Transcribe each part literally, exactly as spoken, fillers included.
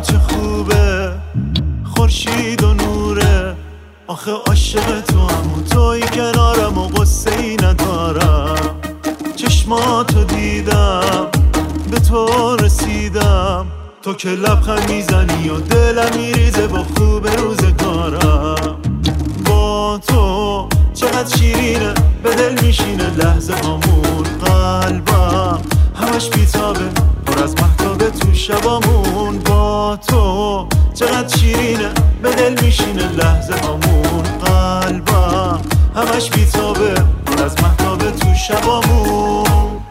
حالم چه خوبه، خورشید و نوره. آخه عاشق تو هم و توی کنارم و غصه ای ندارم. چشماتو دیدم به تو رسیدم، تو که لبخند میزنی و دلم میریزه با خوب روزگارم. با تو چقدر شیرینه، به دل میشینه لحظه هامون. قلبم همش بیتابه، پر از مهتابه تو شبامون. با تو چقدر شیرینه، به دل میشینه لحظه هامون. قلبم همش بیتابه، پر از مهتابه تو شبامون.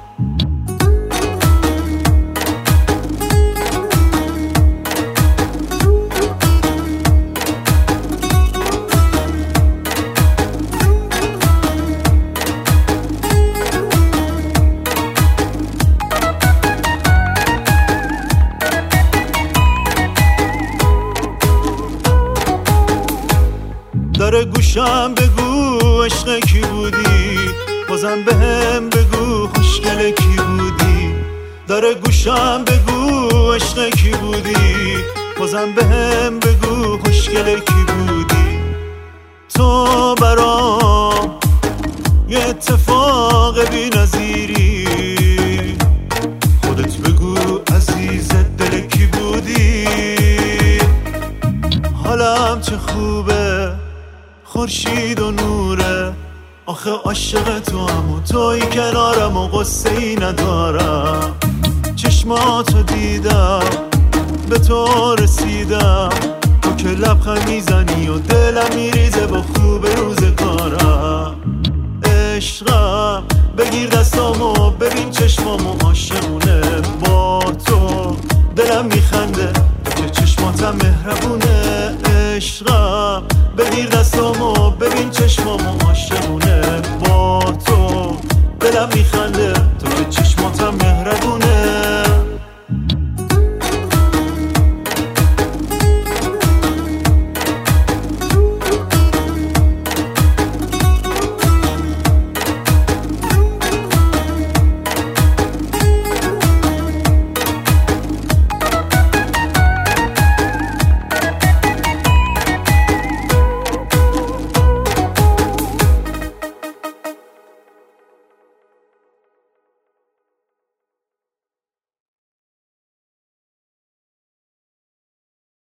داره گوشم بگو عشق کی بودی، بازم به هم بگو خوشگل کی بودی. داره گوشم بگو عشق کی بودی، بازم به هم بگو خوشگل کی بودی. تو برام یه اتفاق بی نظیری، خودت بگو عزیز دل کی بودی. حالم چه خوبه، خورشید و نوره. آخه عاشق تو هم و توی کنارم و غصه ای ندارم. چشماتو دیدم به تو رسیدم، تو که لبخند میزنی و دلم میریزه با خوب روزگارم. عشقم بگیر دستامو ببین چشمامو عاشقونه. با تو دلم میخنده، که چشماتم مهربونه. عشقم بگیر دستامو ببین چشمامو عاشقونه. با تو دلم میخنده، تو که چشماتم مهربونه.